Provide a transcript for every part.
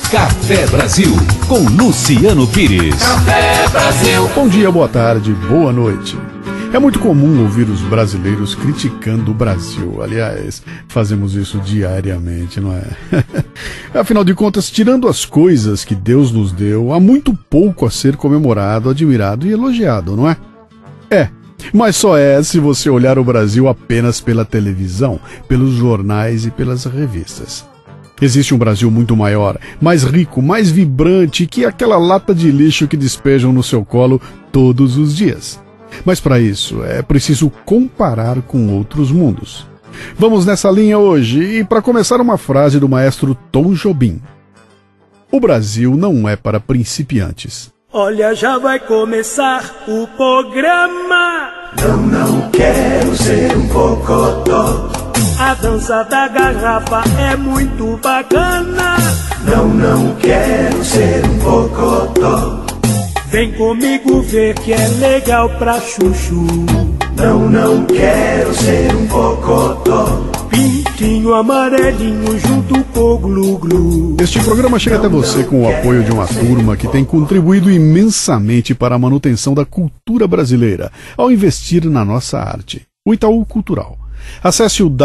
Café Brasil, com Luciano Pires. Café Brasil. Bom dia, boa tarde, boa noite. É muito comum ouvir os brasileiros criticando o Brasil. Aliás, fazemos isso diariamente, não é? Afinal de contas, tirando as coisas que Deus nos deu, há muito pouco a ser comemorado, admirado e elogiado, não é? Mas só é se você olhar o Brasil apenas pela televisão, pelos jornais e pelas revistas. Existe um Brasil muito maior, mais rico, mais vibrante que aquela lata de lixo que despejam no seu colo todos os dias. Mas para isso é preciso comparar com outros mundos. Vamos nessa linha hoje e para começar uma frase do maestro Tom Jobim. O Brasil não é para principiantes. Olha, já vai começar o programa. Não quero ser um cocotó. A dança da garrafa é muito bacana. Não quero ser um cocotó. Vem comigo ver que é legal pra chuchu. Não quero ser um cocotó. Pintinho amarelinho junto com glu-glu. Este programa chega até você com o apoio de uma turma que tem contribuído imensamente para a manutenção da cultura brasileira ao investir na nossa arte. O Itaú Cultural. Acesse o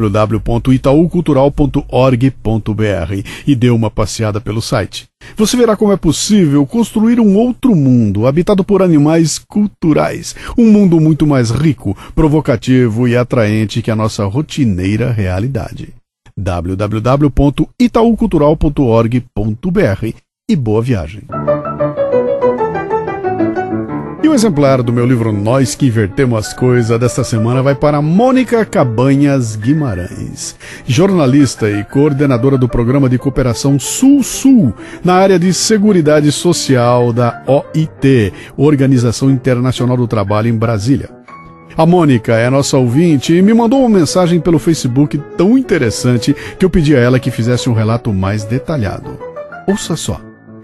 www.itaucultural.org.br e dê uma passeada pelo site. Você verá como é possível construir um outro mundo habitado por animais culturais. Um mundo muito mais rico, provocativo e atraente que a nossa rotineira realidade. www.itaucultural.org.br e boa viagem. E o exemplar do meu livro Nós que Invertemos as Coisas desta semana vai para Mônica Cabanhas Guimarães, jornalista e coordenadora do Programa de Cooperação Sul-Sul, na área de Seguridade Social da OIT, Organização Internacional do Trabalho em Brasília. A Mônica é nossa ouvinte e me mandou uma mensagem pelo Facebook tão interessante que eu pedi a ela que fizesse um relato mais detalhado. Ouça só.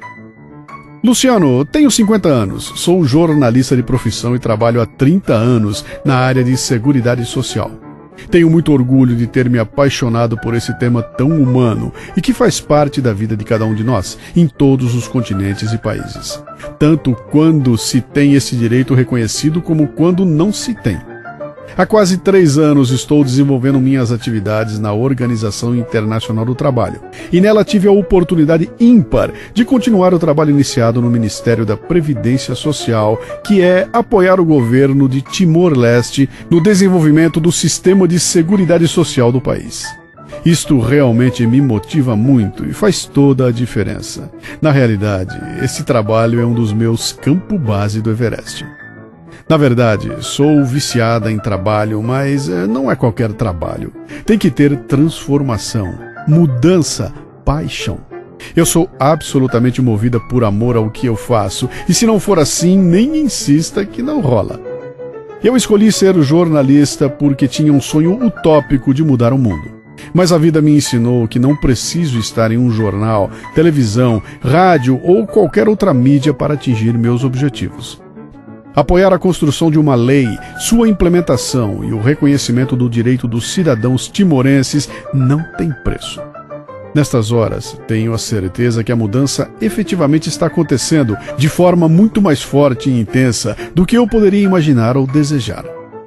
Luciano, tenho 50 anos, sou jornalista de profissão e trabalho há 30 anos na área de Seguridade Social. Tenho muito orgulho de ter me apaixonado por esse tema tão humano e que faz parte da vida de cada um de nós, em todos os continentes e países. Tanto quando se tem esse direito reconhecido como quando não se tem. Há quase 3 anos estou desenvolvendo minhas atividades na Organização Internacional do Trabalho e nela tive a oportunidade ímpar de continuar o trabalho iniciado no Ministério da Previdência Social, que é apoiar o governo de Timor-Leste no desenvolvimento do sistema de seguridade social do país. Isto realmente me motiva muito e faz toda a diferença. Na realidade, esse trabalho é um dos meus campo base do Everest. Na verdade, sou viciada em trabalho, mas não é qualquer trabalho. Tem que ter transformação, mudança, paixão. Eu sou absolutamente movida por amor ao que eu faço, e se não for assim, nem insista que não rola. Eu escolhi ser jornalista porque tinha um sonho utópico de mudar o mundo. Mas a vida me ensinou que não preciso estar em um jornal, televisão, rádio ou qualquer outra mídia para atingir meus objetivos. Apoiar a construção de uma lei, sua implementação e o reconhecimento do direito dos cidadãos timorenses não tem preço. Nestas horas, tenho a certeza que a mudança efetivamente está acontecendo de forma muito mais forte e intensa do que eu poderia imaginar ou desejar.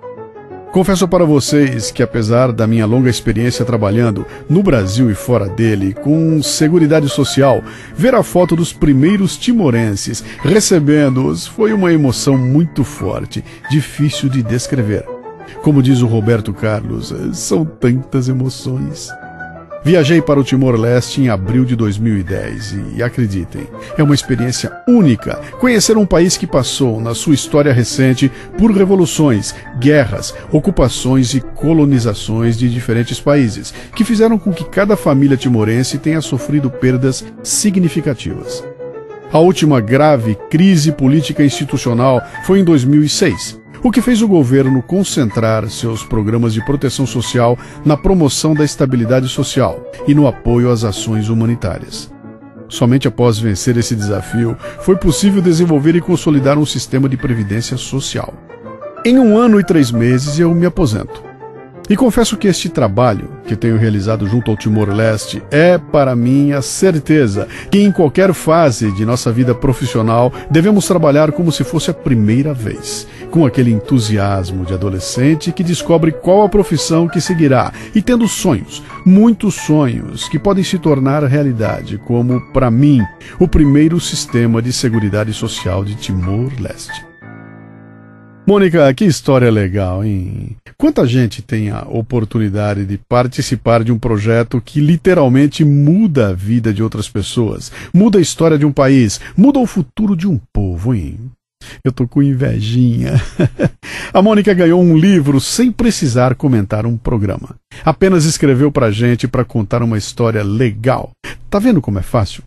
Confesso para vocês que, apesar da minha longa experiência trabalhando no Brasil e fora dele, com Seguridade Social, ver a foto dos primeiros timorenses recebendo-os foi uma emoção muito forte, difícil de descrever. Como diz o Roberto Carlos, são tantas emoções. Viajei para o Timor-Leste em abril de 2010 e, acreditem, é uma experiência única conhecer um país que passou, na sua história recente, por revoluções, guerras, ocupações e colonizações de diferentes países, que fizeram com que cada família timorense tenha sofrido perdas significativas. A última grave crise política institucional foi em 2006. O que fez o governo concentrar seus programas de proteção social na promoção da estabilidade social e no apoio às ações humanitárias. Somente após vencer esse desafio, foi possível desenvolver e consolidar um sistema de previdência social. Em 1 ano e 3 meses eu me aposento. E confesso que este trabalho que tenho realizado junto ao Timor-Leste é, para mim, a certeza que em qualquer fase de nossa vida profissional devemos trabalhar como se fosse a primeira vez, com aquele entusiasmo de adolescente que descobre qual a profissão que seguirá e tendo sonhos, muitos sonhos que podem se tornar realidade, como, para mim, o primeiro sistema de seguridade social de Timor-Leste. Mônica, que história legal, hein? Quanta gente tem a oportunidade de participar de um projeto que literalmente muda a vida de outras pessoas, muda a história de um país, muda o futuro de um povo, hein? Eu tô com invejinha. A Mônica ganhou um livro sem precisar comentar um programa. Apenas escreveu pra gente pra contar uma história legal. Tá vendo como é fácil?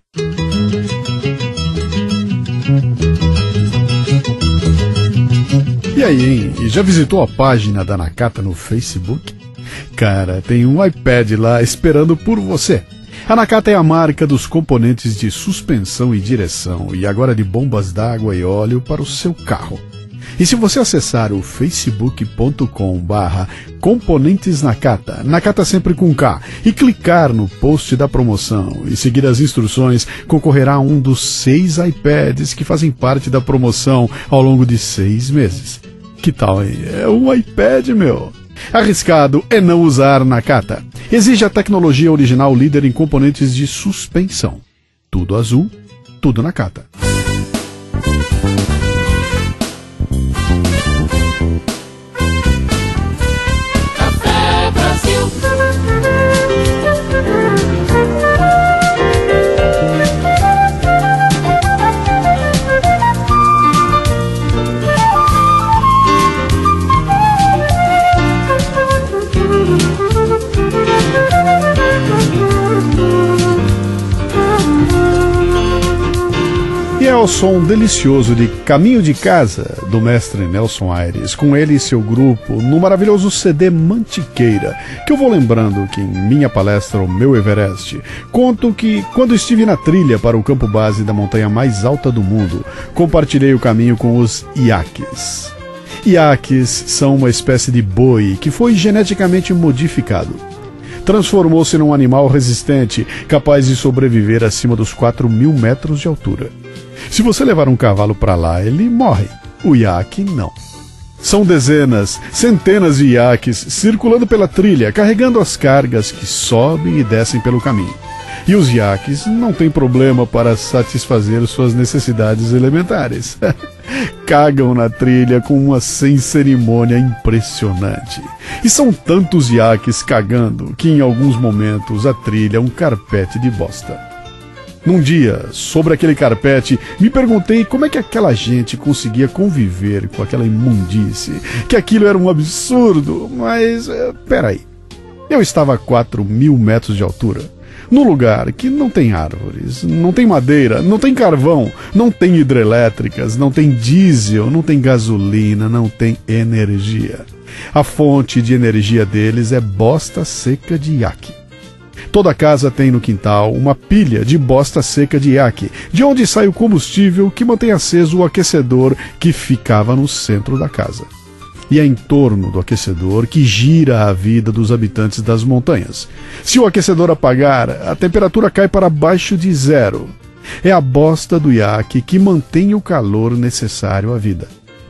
E aí, hein? E já visitou a página da Nakata no Facebook? Cara, tem um iPad lá esperando por você. A Nakata é a marca dos componentes de suspensão e direção e agora de bombas d'água e óleo para o seu carro. E se você acessar o facebook.com/componentesnakata, Nakata sempre com K, e clicar no post da promoção e seguir as instruções, concorrerá a um dos 6 iPads que fazem parte da promoção ao longo de 6 meses. Que tal, hein? É um iPad, meu! Arriscado é não usar Nakata. Exige a tecnologia original líder em componentes de suspensão. Tudo azul, tudo Nakata. Café Brasil. E é o som delicioso de Caminho de Casa, do mestre Nelson Aires, com ele e seu grupo, no maravilhoso CD Mantiqueira, que eu vou lembrando que em minha palestra O Meu Everest, conto que quando estive na trilha para o campo base da montanha mais alta do mundo, compartilhei o caminho com os iaques. Iaques são uma espécie de boi que foi geneticamente modificado. Transformou-se num animal resistente, capaz de sobreviver acima dos 4.000 metros de altura. Se você levar um cavalo para lá, ele morre. O iaque, não. São dezenas, centenas de iaques circulando pela trilha, carregando as cargas que sobem e descem pelo caminho. E os iaques não têm problema para satisfazer suas necessidades elementares. Cagam na trilha com uma sem cerimônia impressionante. E são tantos iaques cagando que em alguns momentos a trilha é um carpete de bosta. Num dia, sobre aquele carpete, me perguntei como é que aquela gente conseguia conviver com aquela imundície, que aquilo era um absurdo, mas, peraí. Eu estava a 4.000 metros de altura, num lugar que não tem árvores, não tem madeira, não tem carvão, não tem hidrelétricas, não tem diesel, não tem gasolina, não tem energia. A fonte de energia deles é bosta seca de iaque. Toda casa tem no quintal uma pilha de bosta seca de iaque, de onde sai o combustível que mantém aceso o aquecedor que ficava no centro da casa. E é em torno do aquecedor que gira a vida dos habitantes das montanhas. Se o aquecedor apagar, a temperatura cai para abaixo de 0. É a bosta do iaque que mantém o calor necessário à vida.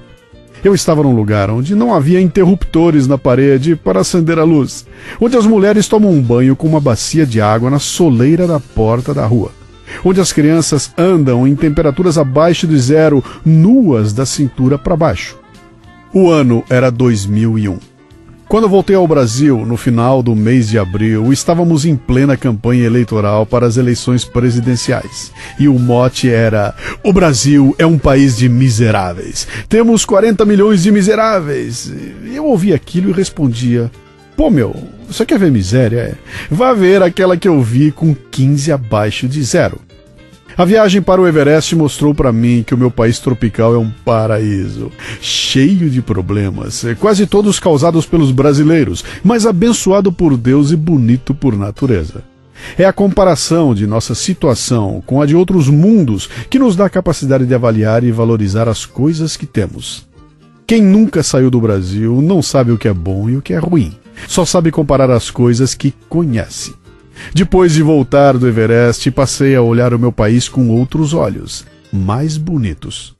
Eu estava num lugar onde não havia interruptores na parede para acender a luz, onde as mulheres tomam um banho com uma bacia de água na soleira da porta da rua, onde as crianças andam em temperaturas abaixo de 0, nuas da cintura para baixo. O ano era 2001. Quando voltei ao Brasil, no final do mês de abril, estávamos em plena campanha eleitoral para as eleições presidenciais. E o mote era: o Brasil é um país de miseráveis. Temos 40 milhões de miseráveis. Eu ouvi aquilo e respondia: pô, meu, você quer ver miséria? Vá ver aquela que eu vi com 15 abaixo de 0. A viagem para o Everest mostrou para mim que o meu país tropical é um paraíso, cheio de problemas, quase todos causados pelos brasileiros, mas abençoado por Deus e bonito por natureza. É a comparação de nossa situação com a de outros mundos que nos dá a capacidade de avaliar e valorizar as coisas que temos. Quem nunca saiu do Brasil não sabe o que é bom e o que é ruim. Só sabe comparar as coisas que conhece. Depois de voltar do Everest, passei a olhar o meu país com outros olhos, mais bonitos.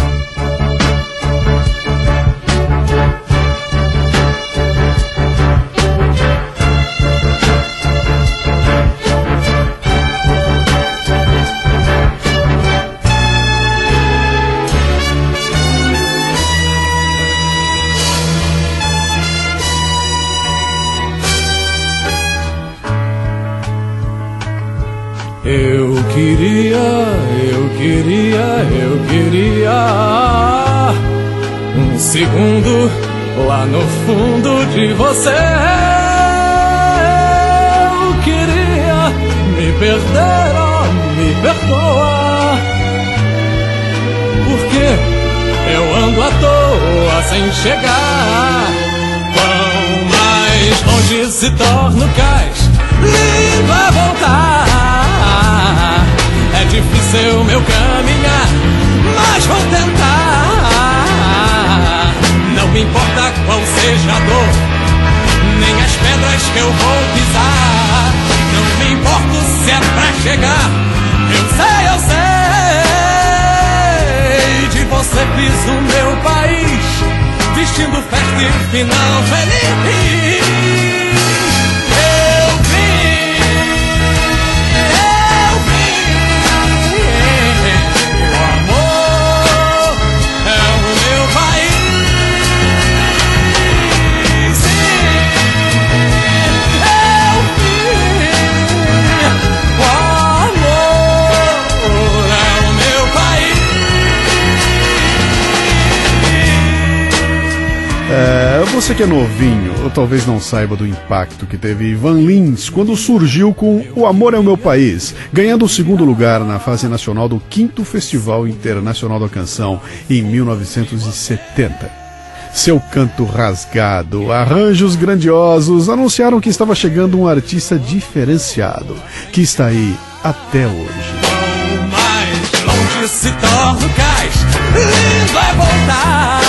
Eu queria um segundo lá no fundo de você. Eu queria me perder, me perdoa, porque eu ando à toa sem chegar. Quão mais longe se torna o cais, lindo é voltar. É difícil meu caminhar, mas vou tentar. Não me importa qual seja a dor, nem as pedras que eu vou pisar. Não me importo se é pra chegar, eu sei. De você fiz o meu país, vestindo festa e final feliz. Você que é novinho, ou talvez não saiba do impacto que teve Ivan Lins quando surgiu com O Amor é o Meu País, ganhando o segundo lugar na fase nacional do 5º Festival Internacional da Canção em 1970. Seu canto rasgado, arranjos grandiosos anunciaram que estava chegando um artista diferenciado, que está aí até hoje. Quanto mais longe se torna o cais, lindo é voltar.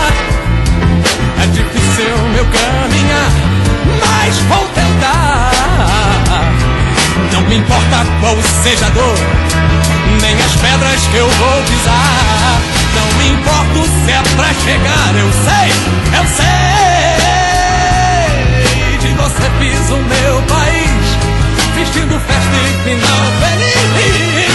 É difícil meu caminhar, mas vou tentar. Não me importa qual seja a dor, nem as pedras que eu vou pisar. Não me importo se é pra chegar, eu sei. De você fiz o meu país, vestindo festa e final feliz.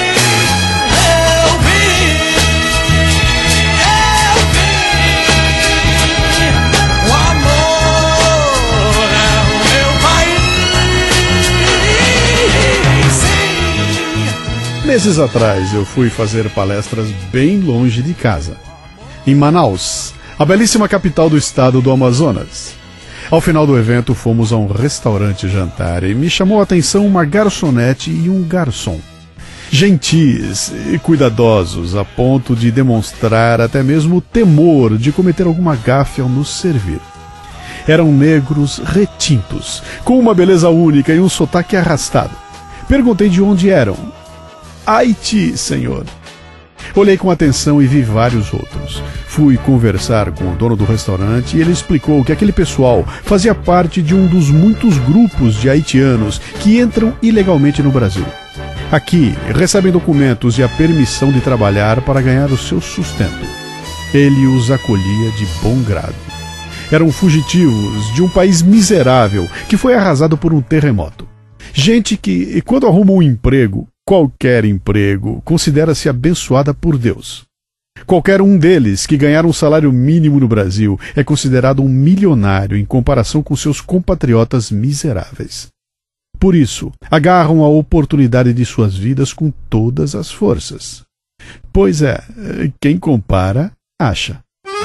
Meses atrás eu fui fazer palestras bem longe de casa, em Manaus, a belíssima capital do estado do Amazonas. Ao final do evento fomos a um restaurante jantar e me chamou a atenção uma garçonete e um garçom. Gentis e cuidadosos a ponto de demonstrar até mesmo temor de cometer alguma gafe ao nos servir. Eram negros retintos, com uma beleza única e um sotaque arrastado. Perguntei de onde eram. Haiti, senhor. Olhei com atenção e vi vários outros. Fui conversar com o dono do restaurante e ele explicou que aquele pessoal fazia parte de um dos muitos grupos de haitianos que entram ilegalmente no Brasil. Aqui, recebem documentos e a permissão de trabalhar para ganhar o seu sustento. Ele os acolhia de bom grado. Eram fugitivos de um país miserável que foi arrasado por um terremoto. Gente que, quando arruma um emprego, qualquer emprego, considera-se abençoada por Deus. Qualquer um deles que ganhar um salário mínimo no Brasil é considerado um milionário em comparação com seus compatriotas miseráveis. Por isso, agarram a oportunidade de suas vidas com todas as forças. Pois é, quem compara, acha.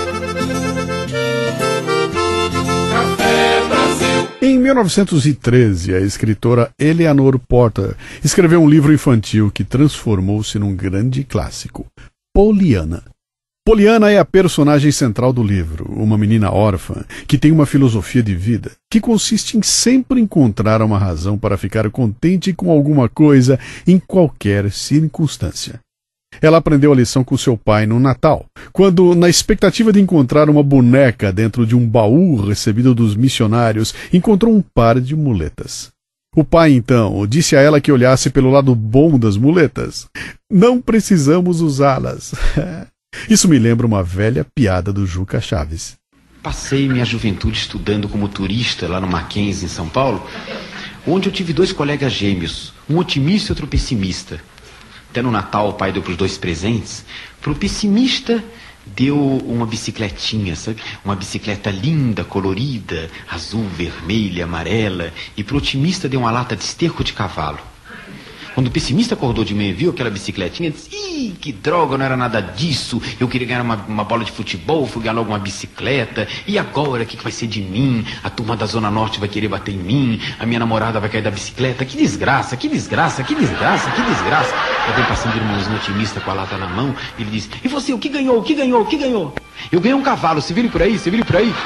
Em 1913, a escritora Eleanor Porter escreveu um livro infantil que transformou-se num grande clássico, Pollyanna. Pollyanna é a personagem central do livro, uma menina órfã que tem uma filosofia de vida que consiste em sempre encontrar uma razão para ficar contente com alguma coisa em qualquer circunstância. Ela aprendeu a lição com seu pai no Natal, quando, na expectativa de encontrar uma boneca dentro de um baú recebido dos missionários, encontrou um par de muletas. O pai, então, disse a ela que olhasse pelo lado bom das muletas. Não precisamos usá-las. Isso me lembra uma velha piada do Juca Chaves. Passei minha juventude estudando como turista lá no Mackenzie, em São Paulo, onde eu tive 2 colegas gêmeos, um otimista e outro pessimista. Até no Natal o pai deu para os 2 presentes. Para o pessimista deu uma bicicletinha, sabe? Uma bicicleta linda, colorida, azul, vermelha, amarela. E para o otimista deu uma lata de esterco de cavalo. Quando o pessimista acordou de manhã e viu aquela bicicletinha, disse: ih, que droga, não era nada disso. Eu queria ganhar uma bola de futebol, fui ganhar logo uma bicicleta. E agora, o que vai ser de mim? A turma da Zona Norte vai querer bater em mim. A minha namorada vai cair da bicicleta. Que desgraça, que desgraça, que desgraça, que desgraça. Eu venho passando de irmãozinho otimista com a lata na mão. Ele diz: e você, o que ganhou, o que ganhou, o que ganhou? Eu ganhei um cavalo, se virem por aí, se virem por aí.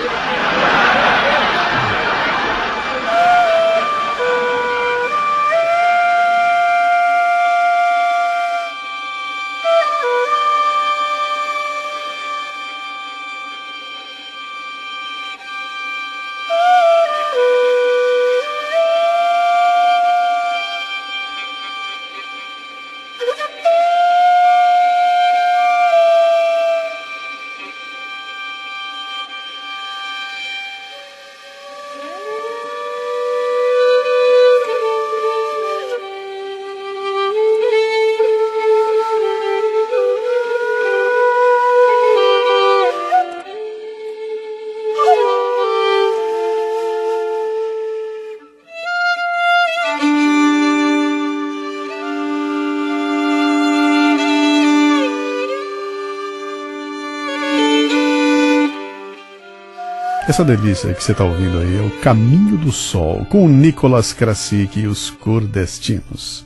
Essa delícia que você está ouvindo aí é o Caminho do Sol, com o Nicholas Krasik e os Cordestinos.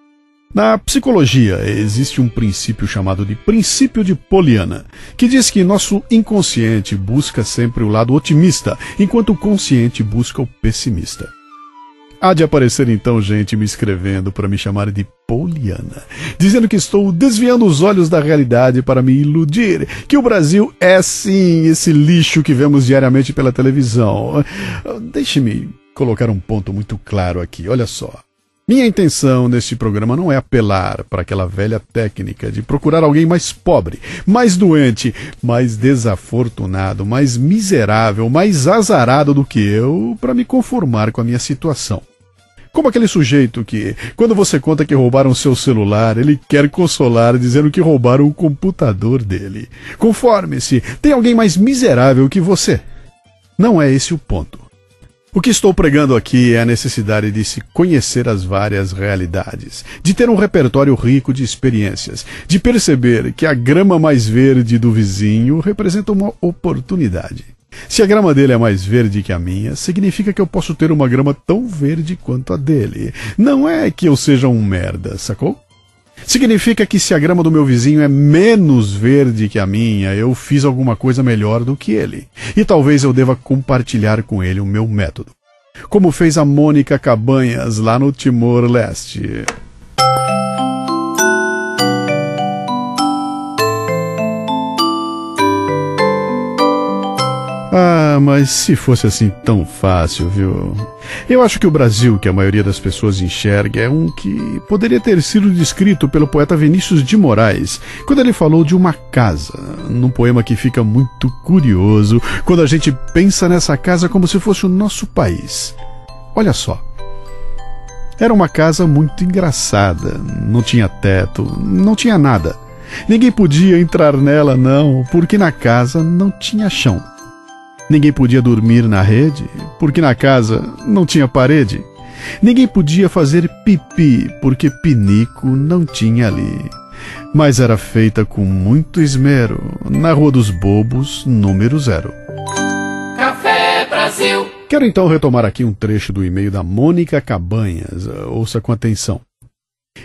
Na psicologia, existe um princípio chamado de princípio de Poliana, que diz que nosso inconsciente busca sempre o lado otimista, enquanto o consciente busca o pessimista. Há de aparecer então gente me escrevendo para me chamar de Poliana, dizendo que estou desviando os olhos da realidade para me iludir, que o Brasil é sim esse lixo que vemos diariamente pela televisão. Deixe-me colocar um ponto muito claro aqui, olha só. Minha intenção neste programa não é apelar para aquela velha técnica de procurar alguém mais pobre, mais doente, mais desafortunado, mais miserável, mais azarado do que eu para me conformar com a minha situação. Como aquele sujeito que, quando você conta que roubaram seu celular, ele quer consolar dizendo que roubaram o computador dele. Conforme-se, tem alguém mais miserável que você. Não é esse o ponto. O que estou pregando aqui é a necessidade de se conhecer as várias realidades, de ter um repertório rico de experiências, de perceber que a grama mais verde do vizinho representa uma oportunidade. Se a grama dele é mais verde que a minha, significa que eu posso ter uma grama tão verde quanto a dele. Não é que eu seja um merda, sacou? Significa que se a grama do meu vizinho é menos verde que a minha, eu fiz alguma coisa melhor do que ele. E talvez eu deva compartilhar com ele o meu método. Como fez a Mônica Cabanhas lá no Timor-Leste. Ah, mas se fosse assim tão fácil, viu? Eu acho que o Brasil que a maioria das pessoas enxerga é um que poderia ter sido descrito pelo poeta Vinícius de Moraes, quando ele falou de uma casa, num poema que fica muito curioso quando a gente pensa nessa casa como se fosse o nosso país. Olha só. Era uma casa muito engraçada, não tinha teto, não tinha nada. Ninguém podia entrar nela, não, porque na casa não tinha chão. Ninguém podia dormir na rede, porque na casa não tinha parede. Ninguém podia fazer pipi, porque pinico não tinha ali. Mas era feita com muito esmero, na Rua dos Bobos, número 0. Café Brasil. Quero então retomar aqui um trecho do e-mail da Mônica Cabanhas. Ouça com atenção.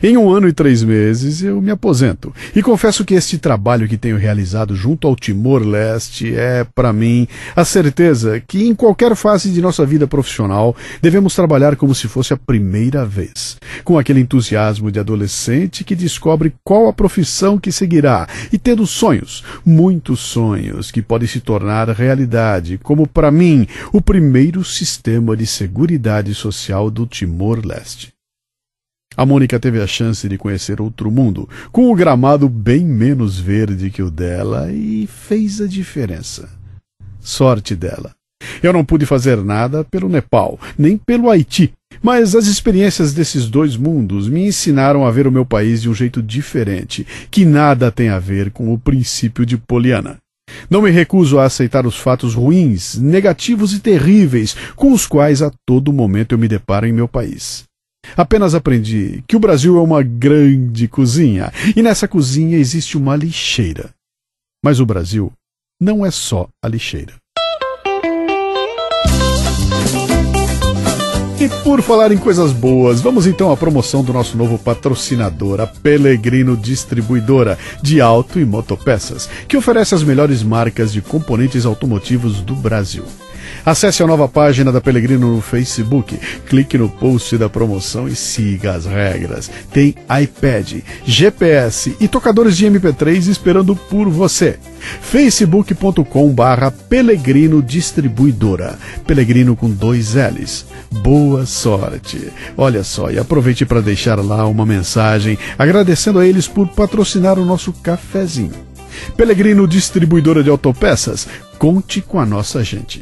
Em 1 ano e 3 meses eu me aposento. E confesso que este trabalho que tenho realizado junto ao Timor-Leste é, para mim, a certeza que em qualquer fase de nossa vida profissional devemos trabalhar como se fosse a primeira vez. Com aquele entusiasmo de adolescente que descobre qual a profissão que seguirá e tendo sonhos, muitos sonhos que podem se tornar realidade, como para mim, o primeiro sistema de seguridade social do Timor-Leste. A Mônica teve a chance de conhecer outro mundo, com o gramado bem menos verde que o dela, e fez a diferença. Sorte dela. Eu não pude fazer nada pelo Nepal, nem pelo Haiti, mas as experiências desses dois mundos me ensinaram a ver o meu país de um jeito diferente, que nada tem a ver com o princípio de Poliana. Não me recuso a aceitar os fatos ruins, negativos e terríveis com os quais a todo momento eu me deparo em meu país. Apenas aprendi que o Brasil é uma grande cozinha, e nessa cozinha existe uma lixeira. Mas o Brasil não é só a lixeira. E por falar em coisas boas, vamos então à promoção do nosso novo patrocinador, a Pelegrino Distribuidora de Auto e Motopeças, que oferece as melhores marcas de componentes automotivos do Brasil. Acesse a nova página da Pelegrino no Facebook, clique no post da promoção e siga as regras. Tem iPad, GPS e tocadores de MP3 esperando por você. facebook.com/Pelegrino Distribuidora. Pelegrino com 2 L's. Boa sorte! Olha só, e aproveite para deixar lá uma mensagem agradecendo a eles por patrocinar o nosso cafezinho. Pelegrino Distribuidora de Autopeças, conte com a nossa gente.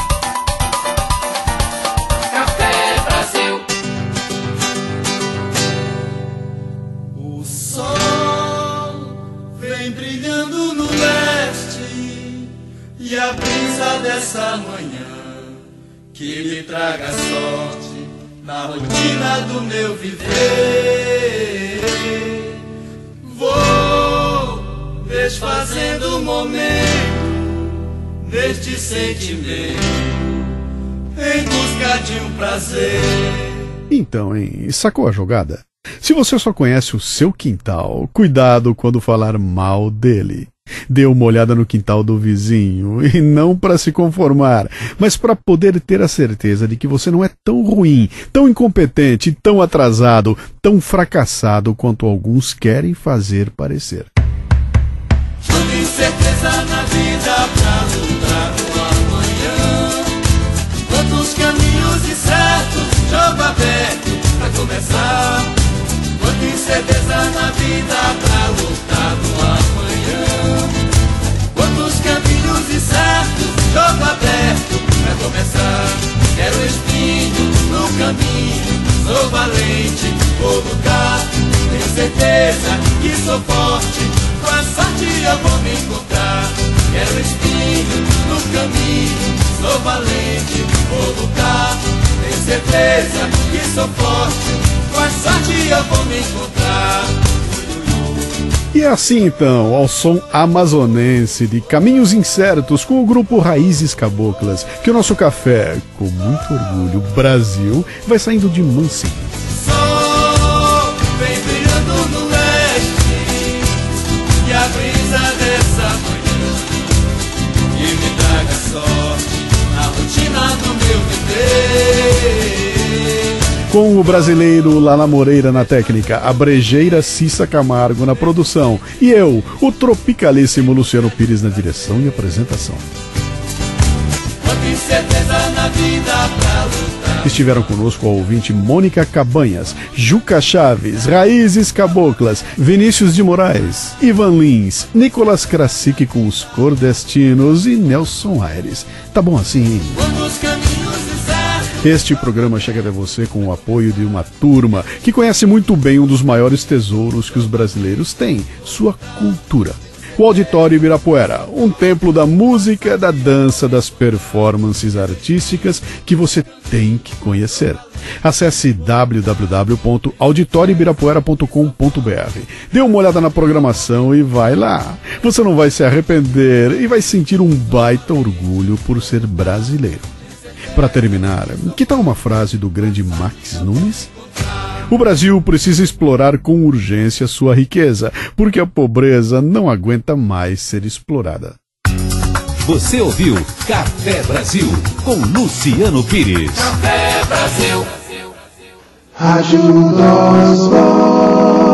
E a brisa dessa manhã que me traga sorte na rotina do meu viver. Vou desfazendo o momento deste sentimento em busca de um prazer. Então, hein? Sacou a jogada? Se você só conhece o seu quintal, cuidado quando falar mal dele. Dê uma olhada no quintal do vizinho, e não para se conformar, mas para poder ter a certeza de que você não é tão ruim, tão incompetente, tão atrasado, tão fracassado quanto alguns querem fazer parecer. Quando incerteza na vida pra lutar com amanhã, quantos caminhos incertos, jogo aberto pra começar. Quanta incerteza na vida pra lutar com amanhã, quantos caminhos incertos, jogo aberto pra começar. Quero espinho no caminho, sou valente, vou lutar. Tenho certeza que sou forte, com a sorte eu vou me encontrar. Quero espinho no caminho, sou valente, vou lutar. Tenho certeza que sou forte, com a sorte eu vou me encontrar. E assim então, ao som amazonense de Caminhos Incertos com o grupo Raízes Caboclas, que o nosso café, com muito orgulho, Brasil, vai saindo de mansinho. Sol vem brilhando no leste, e a brisa dessa manhã que me traga sorte na rotina do meu viver. Com o brasileiro Lala Moreira na técnica, a brejeira Cissa Camargo na produção e eu, o tropicalíssimo Luciano Pires na direção e apresentação. Estiveram conosco a ouvinte Mônica Cabanhas, Juca Chaves, Raízes Caboclas, Vinícius de Moraes, Ivan Lins, Nicolas Krasik com os Cordestinos e Nelson Aires. Tá bom assim, hein? Este programa chega até você com o apoio de uma turma que conhece muito bem um dos maiores tesouros que os brasileiros têm, sua cultura. O Auditório Ibirapuera, um templo da música, da dança, das performances artísticas que você tem que conhecer. Acesse www.auditorioibirapuera.com.br. Dê uma olhada na programação e vai lá. Você não vai se arrepender e vai sentir um baita orgulho por ser brasileiro. Para terminar, que tal uma frase do grande Max Nunes? O Brasil precisa explorar com urgência sua riqueza, porque a pobreza não aguenta mais ser explorada. Você ouviu Café Brasil com Luciano Pires. Café Brasil. Rádio Nós Voz.